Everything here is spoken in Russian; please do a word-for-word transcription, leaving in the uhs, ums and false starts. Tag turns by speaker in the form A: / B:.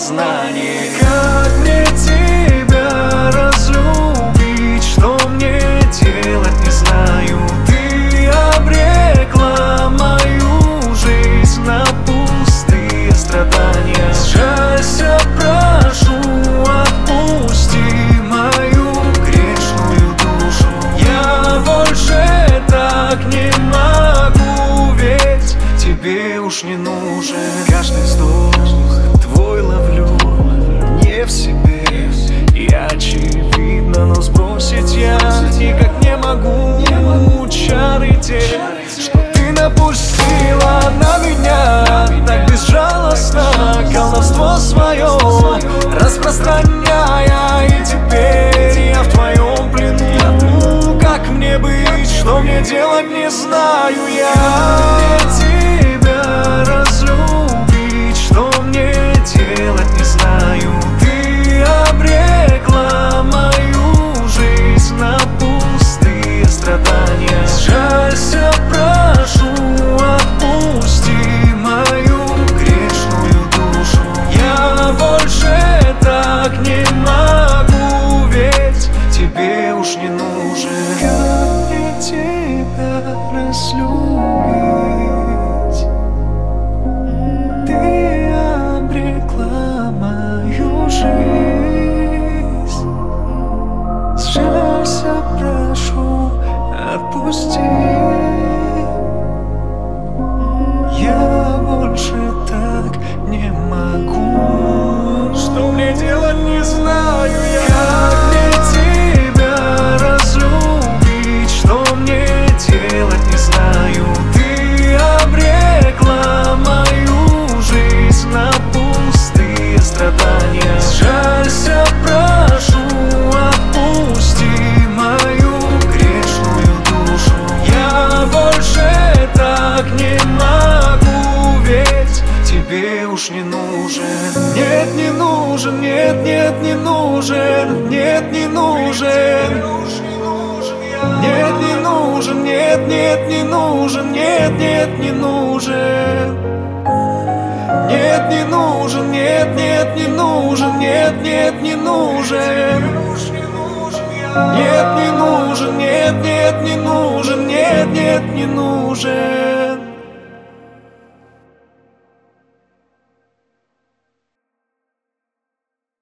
A: сознание. Как мне тебя разлюбить, что мне делать, не знаю. Ты обрекла мою жизнь на пустые страдания. Сжалься, прошу, отпусти мою грешную душу. Я больше так не могу, ведь тебе уж не нужен. Каждый вздох твой ловлю не в себе, и очевидно, но сбросить я никак не могу. Чары те, что ты напустила на меня, так безжалостно колдовство свое распространяя, и теперь я в твоем плену. Как мне быть, что мне делать, не знаю я. Тебя разлюбить, что мне делать, не знаю. Ты обрекла мою жизнь на пустые страдания. Сжалься, прошу, отпусти мою грешную душу. Я больше так не могу, ведь тебе уж не нужен. Как мне тебя разлюбить? Ты обрекла мою жизнь. Сжалься, прошу, отпусти. Я больше так не могу. Что мне делать, не знаю я. Как мне тебя разлюбить, что мне делать, не знаю. Ты обрекла мою жизнь на пустые страдания. Сжалься, прошу, отпусти мою грешную душу. Я больше так не могу, ведь тебе уж не нужен. Нет, не нужен, нет, нет, не нужен, нет, не нужен. Нет, не нужен, нет, нет, не нужен, нет, нет, не нужен. Нет, не нужен, нет, нет, не нужен, нет, нет, не нужен. Нет, не нужен, нет, нет, не нужен, нет, нет, не нужен.